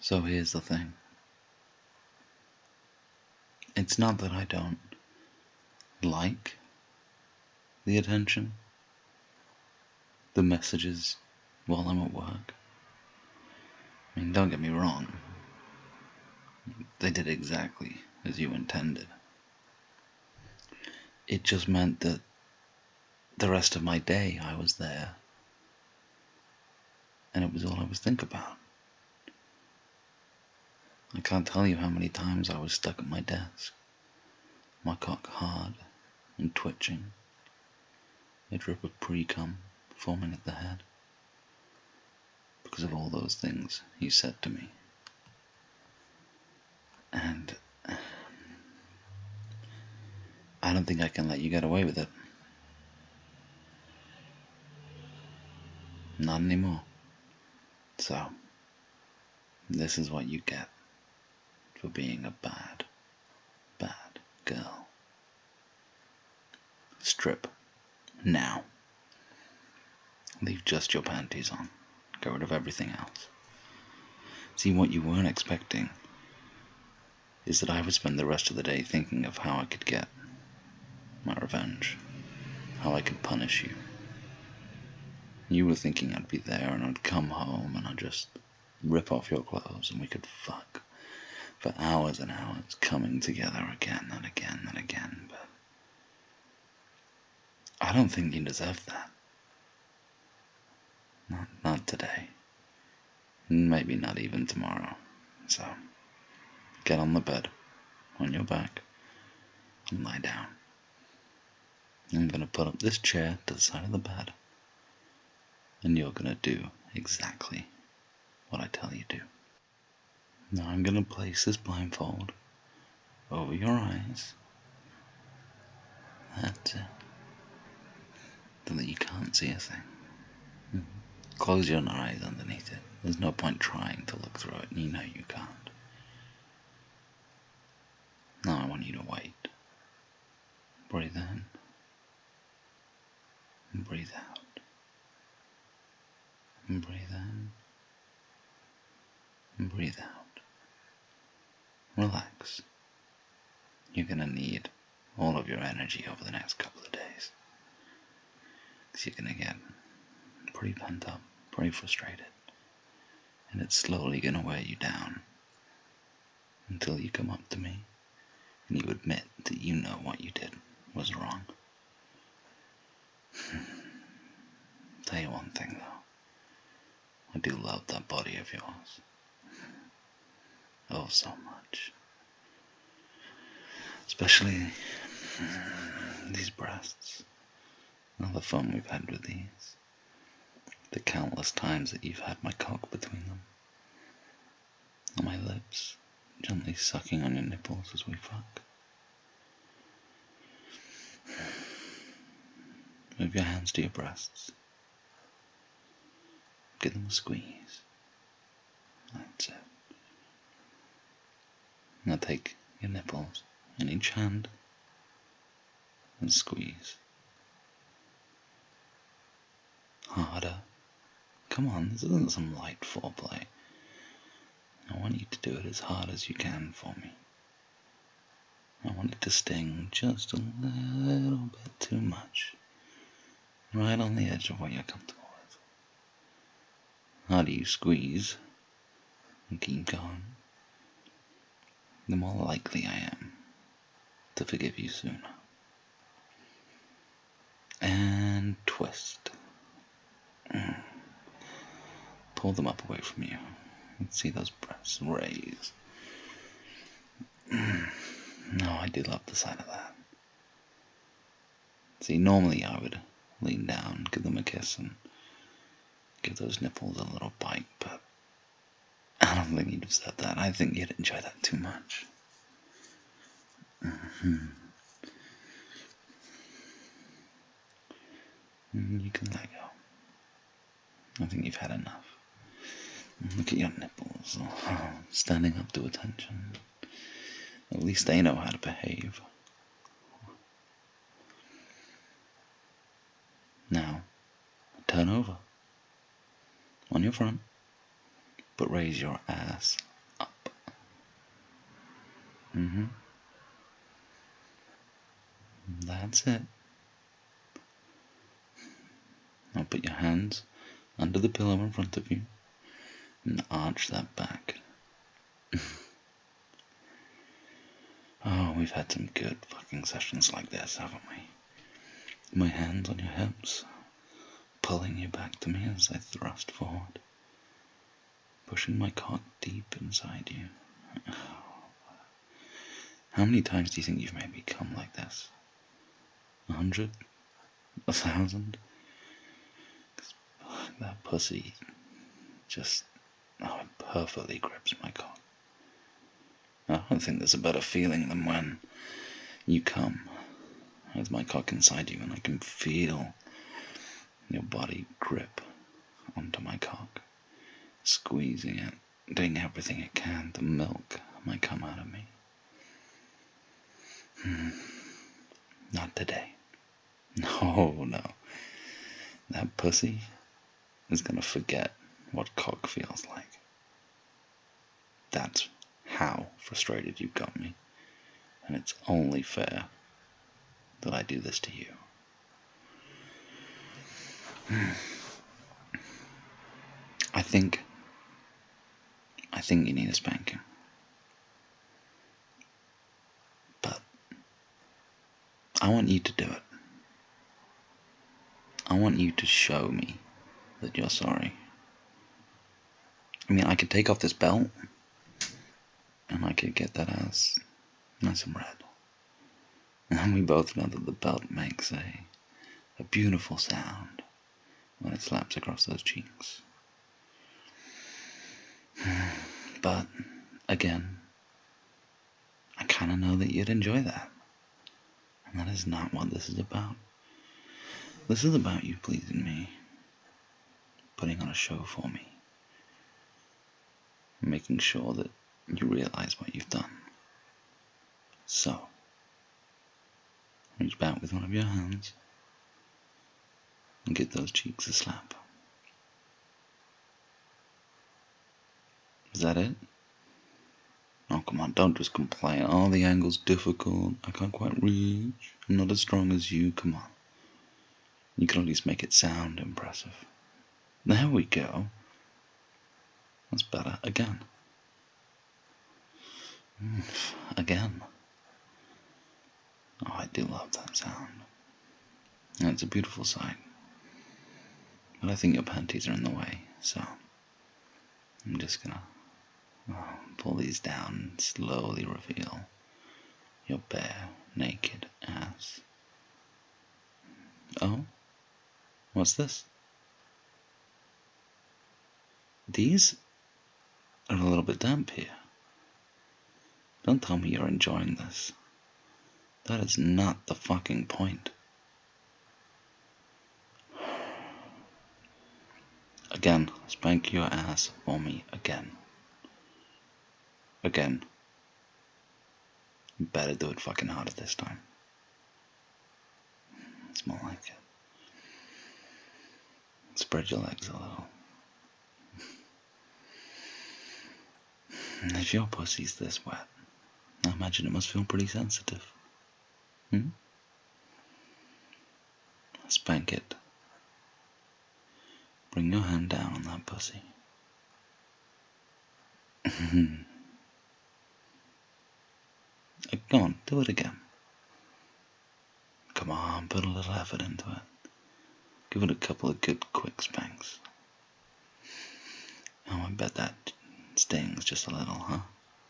So here's the thing. It's not that I don't like the attention, the messages while I'm at work. I mean, don't get me wrong. They did exactly as you intended. It just meant that the rest of my day I was there. And it was all I was thinking about. I can't tell you how many times I was stuck at my desk, my cock hard and twitching, a drip of pre-cum forming at the head, because of all those things he said to me. And I don't think I can let you get away with it. Not anymore. So, this is what you get for being a bad, bad girl. Strip. Now. Leave just your panties on. Get rid of everything else. See, what you weren't expecting is that I would spend the rest of the day thinking of how I could get my revenge, how I could punish you. You were thinking I'd be there and I'd come home and I'd just rip off your clothes and we could fuck for hours and hours, coming together again and again and again, but I don't think you deserve that. Not today. Maybe not even tomorrow. So, get on the bed, on your back, and lie down. I'm gonna put up this chair to the side of the bed, and you're gonna do exactly what I tell you to. Now I'm gonna place this blindfold over your eyes. That's it. So that you can't see a thing. Close your eyes underneath it. There's no point trying to look through it, and you know you can't. Now I want you to wait. Breathe in. And breathe out. And breathe in. And breathe out. Relax. You're gonna need all of your energy over the next couple of days. Because you're gonna get pretty pent up, pretty frustrated. And it's slowly gonna wear you down. Until you come up to me and you admit that you know what you did was wrong. Tell you one thing though. I do love that body of yours. Oh, so much. Especially these breasts. All the fun we've had with these. The countless times that you've had my cock between them. And my lips gently sucking on your nipples as we fuck. Move your hands to your breasts. Give them a squeeze. That's it. Now take your nipples in each hand and squeeze. Harder. Come on, this isn't some light foreplay. I want you to do it as hard as you can for me. I want it to sting just a little bit too much. Right on the edge of what you're comfortable with. The harder you squeeze and keep going, the more likely I am to forgive you sooner. And twist. Pull them up away from you. Let's see those breasts raise. No, I do love the sight of that. See, normally I would lean down, give them a kiss, and give those nipples a little bite, but I don't think you deserve that. I think you'd enjoy that too much. You can let go. I think you've had enough. Look at your nipples, standing up to attention. At least they know how to behave. Now, turn over. On your front, but raise your ass Mm-hmm. That's it. Now put your hands under the pillow in front of you and arch that back. Oh, we've had some good fucking sessions like this, haven't we? My hands on your hips, pulling you back to me as I thrust forward, pushing my cock deep inside you. How many times do you think you've made me come like this? 100? 1,000? That pussy just, it perfectly grips my cock. I don't think there's a better feeling than when you come with my cock inside you and I can feel your body grip onto my cock, squeezing it, doing everything it can to milk my cum out of me. Not today. No. That pussy is gonna forget what cock feels like. That's how frustrated you've got me. And it's only fair that I do this to you. I think you need a spanking. But I want you to do it. I want you to show me that you're sorry. I mean, I could take off this belt and I could get that ass nice and red. And we both know that the belt makes a beautiful sound when it slaps across those cheeks. But, again, I kind of know that you'd enjoy that. And that is not what this is about. This is about you pleasing me, putting on a show for me, making sure that you realize what you've done. So, reach back with one of your hands and give those cheeks a slap. Is that it? Oh, come on, don't just complain. Oh, the angle's difficult. I can't quite reach. I'm not as strong as you. Come on. You can at least make it sound impressive. There we go. That's better. Again. Again. Oh, I do love that sound. And it's a beautiful sight. But I think your panties are in the way, so I'm just gonna pull these down and slowly reveal your bare, naked ass. Oh? What's this? These are a little bit damp here. Don't tell me you're enjoying this. That is not the fucking point. Again, spank your ass for me again. Again. You better do it fucking harder this time. It's more like it. Spread your legs a little. And if your pussy's this wet, I imagine it must feel pretty sensitive. Spank it. Bring your hand down on that pussy. Go on, do it again. Come on, put a little effort into it. Give it a couple of good quick spanks. Oh, I bet that stings just a little, huh?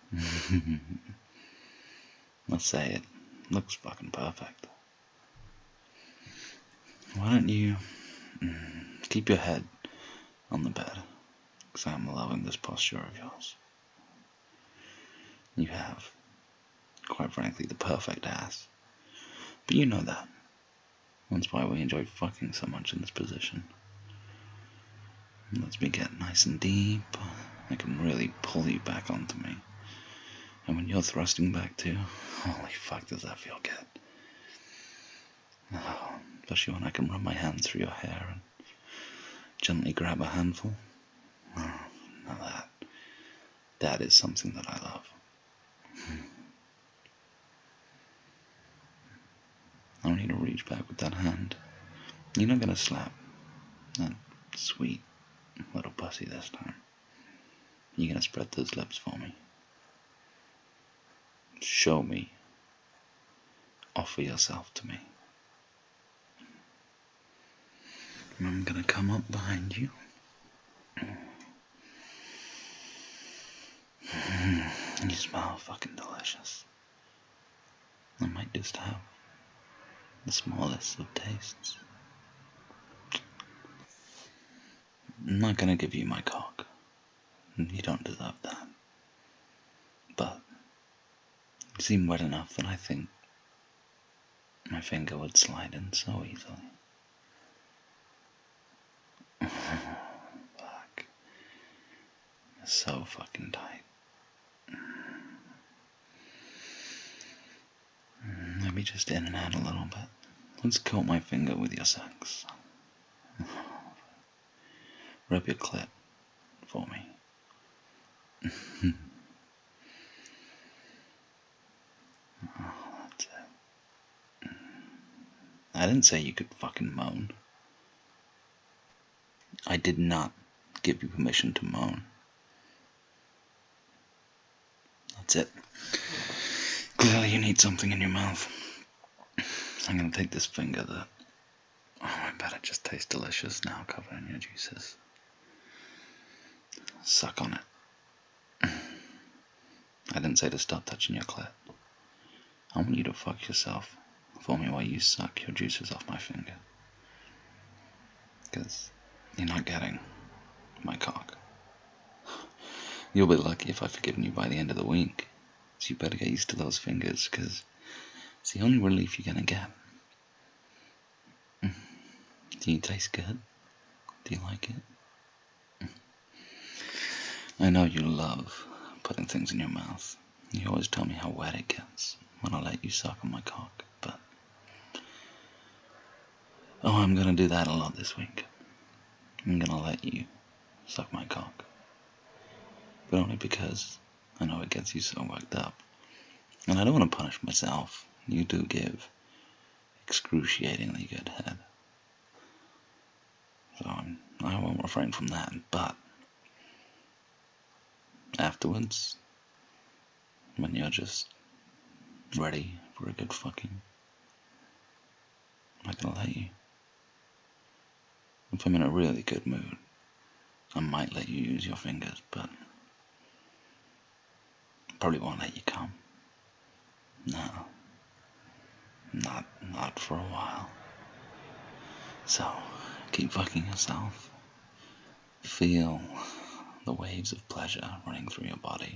Let's say it looks fucking perfect. Why don't you keep your head on the bed? Because I'm loving this posture of yours. You have, quite frankly, the perfect ass. But you know that. That's why we enjoy fucking so much in this position. It lets me get nice and deep. I can really pull you back onto me. And when you're thrusting back too, holy fuck does that feel good. Oh, especially when I can run my hands through your hair and gently grab a handful. Oh, now that is something that I love. reach back with that hand. You're not gonna slap that sweet little pussy this time. You're gonna spread those lips for me. Show me. Offer yourself to me. And I'm gonna come up behind you. You smell fucking delicious. I might just have the smallest of tastes. I'm not gonna give you my cock. You don't deserve that. But you seem wet enough that I think my finger would slide in so easily. Fuck. It's so fucking tight. Maybe just in and out a little bit. Let's coat my finger with your sex. Rub your clit for me. Oh, that's it. I didn't say you could fucking moan. I did not give you permission to moan. That's it. Clearly you need something in your mouth. I'm gonna take this finger that... Oh, I bet it just tastes delicious now, covered in your juices. Suck on it. I didn't say to stop touching your clit. I want you to fuck yourself for me while you suck your juices off my finger. Because you're not getting my cock. You'll be lucky if I've forgiven you by the end of the week. So you better get used to those fingers, because it's the only relief you're gonna get. Do you taste good? Do you like it? I know you love putting things in your mouth. You always tell me how wet it gets when I let you suck on my cock, but... Oh, I'm gonna do that a lot this week. I'm gonna let you suck my cock. But only because I know it gets you so worked up. And I don't want to punish myself. You do give excruciatingly good head. So I won't refrain from that, but afterwards, when you're just ready for a good fucking, I'm not gonna let you. If I'm in a really good mood, I might let you use your fingers, but probably won't let you come. No. Not for a while. So, keep fucking yourself. Feel the waves of pleasure running through your body.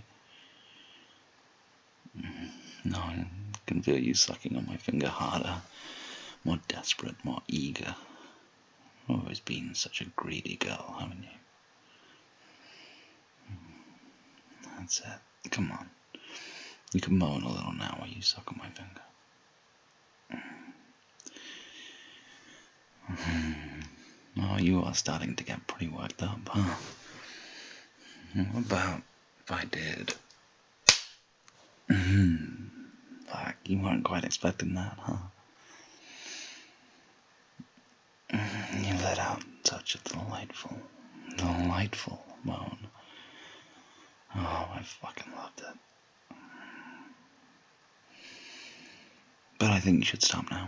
No, I can feel you sucking on my finger harder, more desperate, more eager. You've always been such a greedy girl, haven't you? That's it. Come on. You can moan a little now while you suck on my finger. Oh, you are starting to get pretty worked up, huh? What about if I did? Fuck, you weren't quite expecting that, huh? You let out such a delightful moan. Oh, I fucking loved it. But I think you should stop now.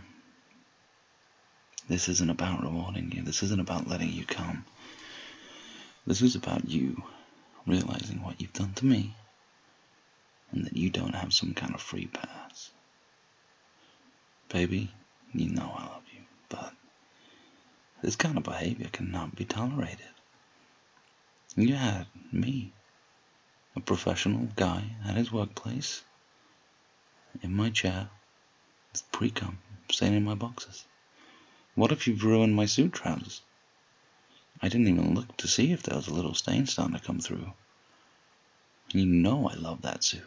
This isn't about rewarding you. This isn't about letting you come. This is about you realizing what you've done to me, and that you don't have some kind of free pass. Baby, you know I love you, but this kind of behavior cannot be tolerated. You had me, a professional guy at his workplace, in my chair, with pre-cum staining my boxes. What if you've ruined my suit trousers? I didn't even look to see if there was a little stain starting to come through. You know I love that suit.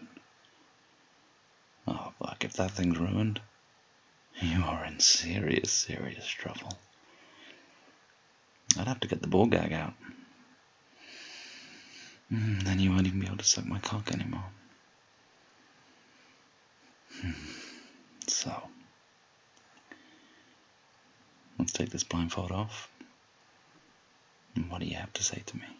Oh fuck, if that thing's ruined, you are in serious, serious trouble. I'd have to get the ball gag out. Then you won't even be able to suck my cock anymore. So, take this blindfold off? And what do you have to say to me?